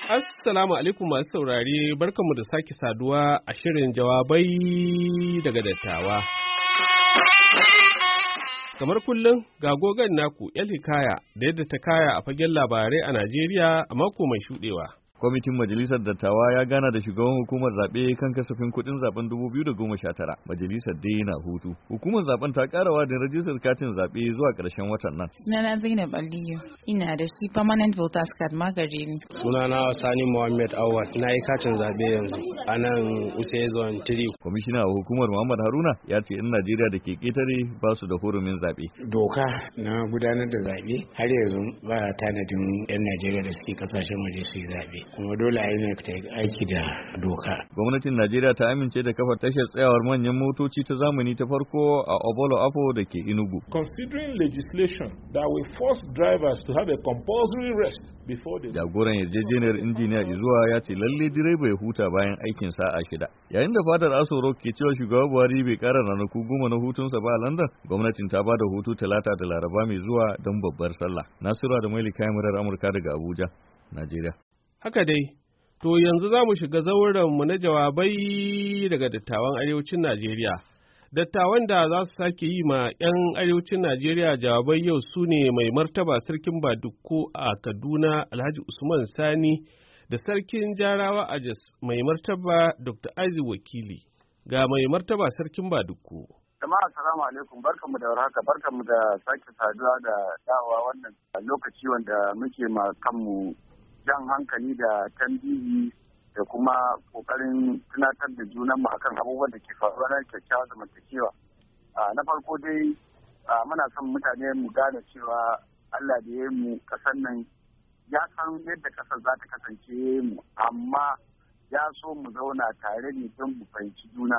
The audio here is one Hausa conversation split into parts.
Assalamu alaikum masu saurare, barkanmu da sake saduwa a shirin jawabai daga dattawa. Kamar kullum ga gogon naku El Hikaya da yadda ta kaya a fagen labarai a Najeriya a mako mai shuɗewa. Kwamitin Majalisar Dattawa ya gana da shugaban hukumar zaɓe kan kasafin kuɗin zaben 2019. Majalisar dai na hutu. Hukumar zaben ta ƙara wadin rajistar katin zaɓe zuwa ƙarshen watan nan. Sunana Zainab Aliyu, ina da shi permanent voters card magare ni. Sunana Sani Muhammad Awad, na yi katin zaɓe yanzu a nan Use Zone 3. Kwamishina a hukumar Muhammad Haruna ya ce 'yan Najeriya da ke ƙetare ba su da hurumin zaɓe. Doka na gudanar da zaɓe har yanzu ba tanadin 'yan Najeriya da suke ƙasashen waje su yi zaɓe. Kuma dole a yi ta aiki da doka. Gwamnatin Najeriya ta amince da kafa tashar tsayawar manyan motoci ta zamani ta farko a Obolo Apo da ke Enugu. Considering legislation that will force drivers to have a compulsory rest before they... Jagoran yarjejeniyar injiniya Izuwa ya ce lalle direba ya huta bayan aikin sa'a 6. Yayin da fadar Aso Rock ke cewa shugaba Buhari bai kara ranaku 10 na hutunsa ba a London, gwamnatin ta bada hutu Talata da Laraba mai zuwa don babbar sallah. Nasiru da Maili kamarar Amurka daga Abuja, Najeriya. Haka dai, to yanzu za mu shiga zaurenmu na jawabai daga dattawan arewacin Najeriya. Dattawan da za su sake yi ma 'yan arewacin Najeriya jawabai yau su ne mai martaba sarkin Badukko a Kaduna Alhaji Usman Sani da sarkin Jarawa a Jos mai martaba Dr. Aizi Wakili. Ga mai martaba sarkin Badukko. Jama'a assalamu alaikum, barkanmu da warhaka, barkanmu da sake saduwa da dawa wannan lokaci wanda muke ma kanmu jan hankali da tambihi da kuma kokarin tunatar da junanmu akan abubuwan da ke faruwa na kyakkyawar zamantakewa. Na farko dai muna son mutane mu gane cewa Allah da ya mu kasar nan ya san yadda kasar za ta kasance mu, amma ya so mu zauna tare ne don mu fahimci juna.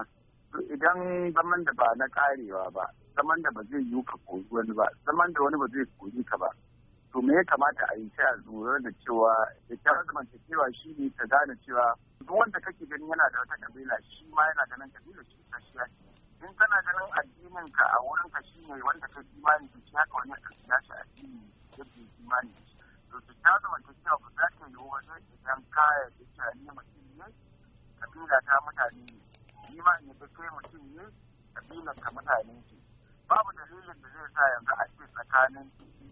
Idan zaman da ba na karewa ba, zaman da ba zai yi ka koyi wani ba, zaman da wani ba zai koyi ka ba, to me ya kamata a yi sai a lura da cewa kyakkyawar zamantakewa shi ne ta gane cewa duk wanda kake ganin yana da wata kabila shi ma yana ganin kabila shi ta shi in kana ganin addinin ka a wurin ka shi ne wanda ka imani da shi haka wani ya shi addini yadda ya imani da shi to kyakkyawar zamantakewa ba za ta yi wajen idan kaya da cewa ni mutum ne kabila ta mutane ne imani da kai mutum ne kabilar ka mutane ce babu dalilin da zai sa yanzu a ce tsakanin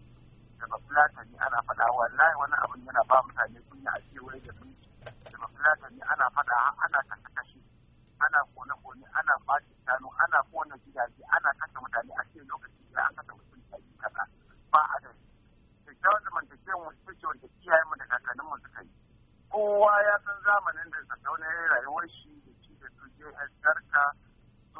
da bafulatani ana faɗa wallahi wani abin yana ba mutane kunya a kewaye da sun da bafulatani ana faɗa ana kashe ana kone ana ɓaci shanu ana kone gidaje ana kashe mutane a ce lokaci da aka kashe mutum ɗari kaza ba a da kyakkyawar zamantakewa ita ce wanda iyayenmu da kakanninmu suka yi kowa ya san zamanin da Sardauna ya yi rayuwar shi da shi da su JS Darka su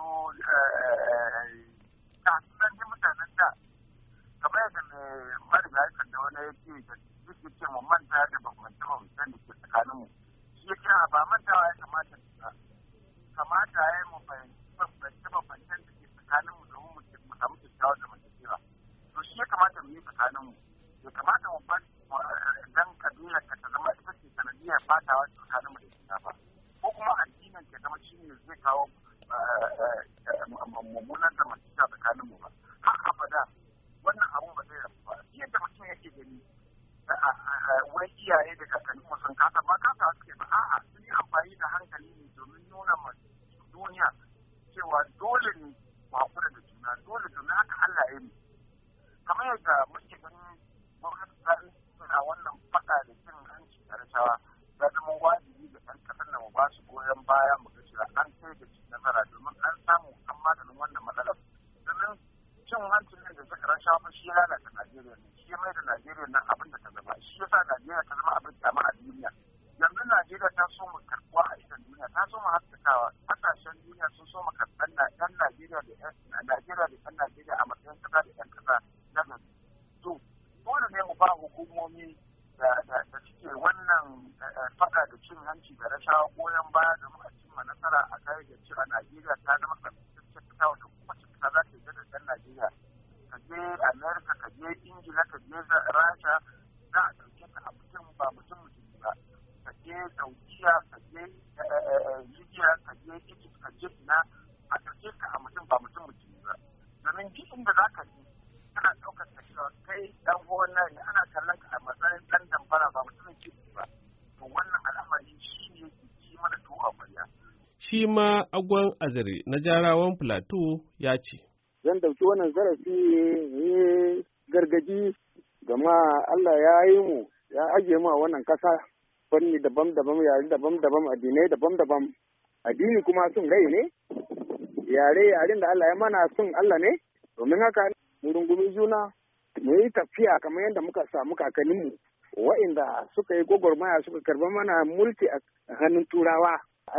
kasuwancin mutanen da kamar yadda mai marigayi Sardauna ya ce da suke ce mu manta da bambance-bambancen da ke tsakaninmu shi ya kira ba mantawa ya kamata ya yi mu fahimci bambance-bambancen da ke tsakaninmu domin mu samu kyakkyawar zamantakewa to shi ya kamata mu yi tsakaninmu ya kamata mu bar dan kabilar ka ta zama ita ce sanadiyar fatawa tsakaninmu da ita ba ko kuma addinin ka zama shi ne zai kawo mummunan zamantakewa tsakaninmu ba har abada wannan abun ba zai rabu ba yadda mutum yake gani wai iyaye da kakanninmu sun kasa ba kasa suke ba a'a sun yi amfani da hankali ne domin nuna ma duniya cewa dole ne mu hakura da juna dole domin haka Allah ya yi kamar yadda muke ganin gwamnati suna wannan faɗa da cin hanci da rashawa ya zama wajibi da ɗan ƙasar da mu ba su goyon baya mu ga cewa an kai da ci nasara domin an samu an maganin wannan matsalar domin cin hancin nan da suka rashawa fa shi ya lalata Najeriya ne shi ya mai da Najeriya nan abin da ta zama shi ya sa Najeriya ta zama abin kyama a duniya yanzu Najeriya ta so mu karɓuwa a idan duniya ta so mu haskakawa ƙasashen duniya sun so mu karɓar ɗan Najeriya da ɗan Najeriya a matsayin ƙasa da ɗan ƙasa na gari to dole ne mu ba hukumomi da suke wannan faɗa da cin hanci da rashawa goyon baya domin a cimma nasara a kai da cewa Najeriya ta zama ƙarfafin ƙasa wata kowace ƙasa za ta yi da ɗan Najeriya ka je Amerika ka je Ingila ka je Rasha za a ɗauke ka a mutum ba mutum ba ka je Saudiya ka je Libya ka je Egypt ka je ina a ɗauke ka a mutum ba mutum ba domin duk inda za ka je ana ɗaukar ka cewa kai ɗan uwan nan ne ana kallon ka a matsayin ɗan damfara ba mutumin kirki ba to to wannan al'amari shi ne yi mana tuwa ƙwarya. Shi ma Agwan Azare na Jarawan Plateau ya ce. Zan dauki wannan zarafi ne gargaji gama Allah ya yi mu ya ajiye mu a wannan kasa fanni daban-daban yare daban-daban addinai daban-daban addini kuma sun rai ne yaren da Allah ya mana sun Allah ne domin haka mu rungumi juna mu yi tafiya kamar yadda muka samu kakanninmu wa'inda suka yi gwagwarmaya suka karba mana mulki a hannun turawa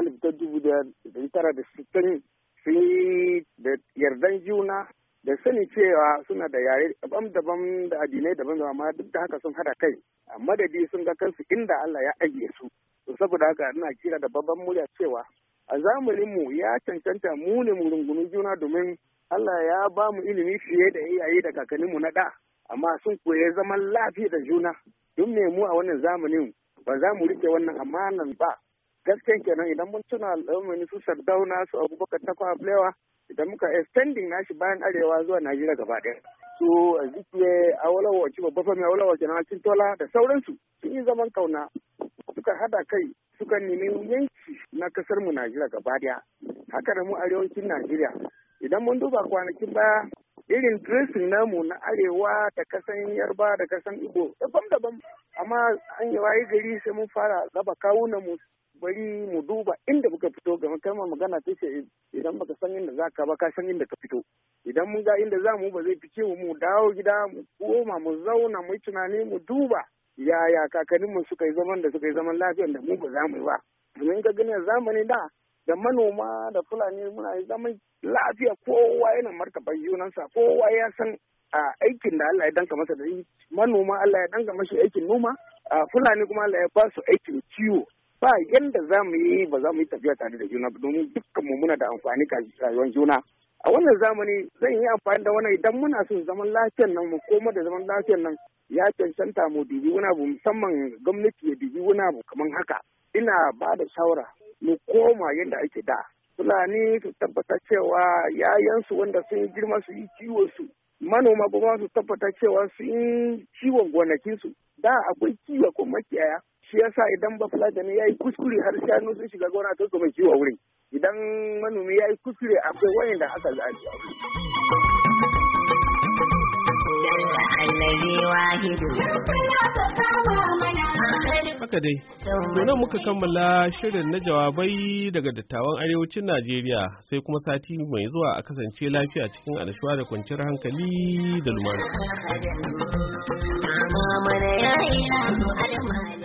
1960 sun yi da yardan juna da sani cewa suna da yare daban-daban da addinai daban-daban amma duk da haka sun hada kai a madadi sun ga kansu inda Allah ya ajiye su saboda haka ina kira da babban murya cewa a zamanin mu ya cancanta mu ne mu rungumi juna domin Allah ya ba mu ilimi fiye da iyaye da kakannin mu na da amma sun koyi zaman lafiya da juna don me mu a wannan zamanin ba za mu rike wannan amanan ba gaskiyan kenan idan mun tuna al'ummani su Sardauna su Abubakar Tafawa Balewa idan muka extending nashi bayan arewa zuwa Najeriya gaba ɗaya. So Azikiwe Awolowo ci babba fami Awolowo kenan Akintola da sauransu sun yi zaman kauna suka hada kai suka nemi yanki na kasar mu Najeriya gaba ɗaya. Haka da mu arewacin Najeriya idan mun duba kwanakin baya irin dressing namu na arewa da kasan Yarba da kasan Igbo daban-daban amma an yi waye gari sai mun fara raba kawunan mu bari mu duba inda muka fito game kalmar magana ta ce idan baka san inda za ka ba ka san inda ka fito idan mun ga inda za mu ba zai fice mu dawo gida mu koma mu zauna mu yi tunani mu duba yaya kakanninmu suka yi zaman da suka yi zaman lafiyar da mu ba za mu yi ba domin ga ganin zamani da manoma da fulani muna yi zaman lafiya kowa yana martaba junansa kowa ya san aikin da Allah ya danka masa da manoma Allah ya danka mashi aikin noma fulani kuma Allah ya ba su aikin kiwo ba yanda za mu yi ba za mu yi tafiya tare da juna domin dukkanmu muna da amfani ga rayuwar juna a wannan zamani zan yi amfani da wannan idan muna son zaman lafiyar nan mu koma da zaman lafiyar nan ya cancanta mu dubi wani abu musamman gwamnati ya dubi wani abu kamar haka ina ba da shawara mu koma yadda ake da fulani su tabbata cewa yayansu wanda sun yi girma su yi kiwo su manoma kuma su tabbata cewa sun yi kiwon gonakinsu da akwai kiwo ko makiyaya shi yasa idan ba fulani ya yi kuskure har shanu sun shiga gona to kuma kiwo wurin idan manomi ya yi kuskure akwai wayanda aka zaɓi haka dai, nan muka kammala shirin na jawabai daga dattawan arewacin Najeriya sai kuma sati mai zuwa a kasance lafiya cikin annashuwa da kwanciyar hankali da lumana.